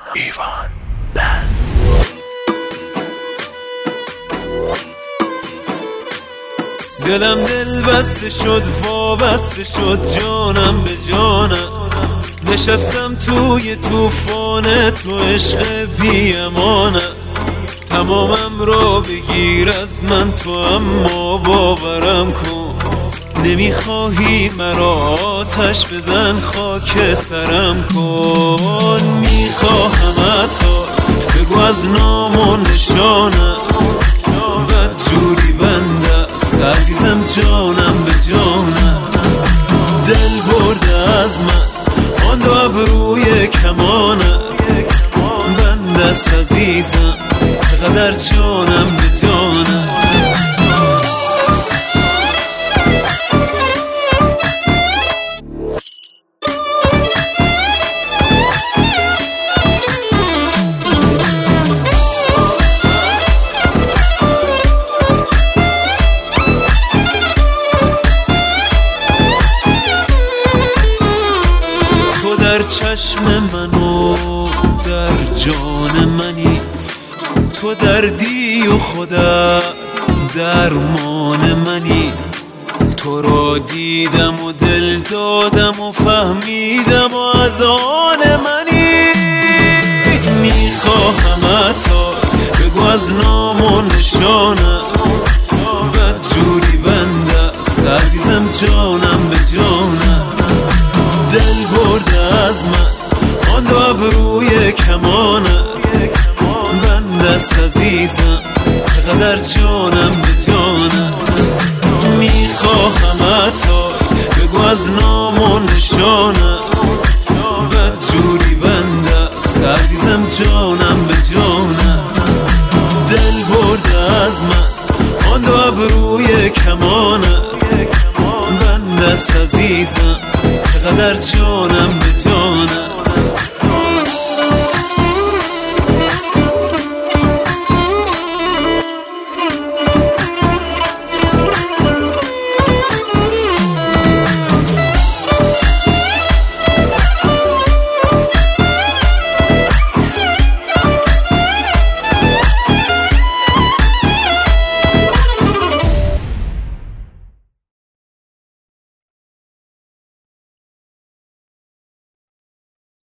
ایوان بند. دلم دل بسته شد وابسته شد جانم به جانت، نشستم توی توفان تو عشق بی امانت. تمامم را بگیر از من تو اما باورم کن، نمیخواهی مرا آتش بزن خاک سرم کن. میخواهم تا بگو از نام و نشانم، بدجوری بنده است عزیزم جانم به جانم. دل برده از من آن دو ابروی کمانم، بنده است عزیزم چقدر جانم به جانم. در چشم من و در جان منی، تو دردی و خودت درمان منی. تو را دیدم و دل دادم و فهمیدم و از آن منی. میخواهم تا بگو از نام و نشانت، بدجوری بنده است عزیزم جانم به جانم. دل برده از من آن دو ابروی کمانم، بنده است عزیزم چقدر جانم به جانم. میخواهم تا بگو از نام و نشانت، بدجوری بنده است عزیزم جانم به جانم. دل برده از من آن دو ابروی کمانم، بنده است عزیزم چقدر جانم به جانت.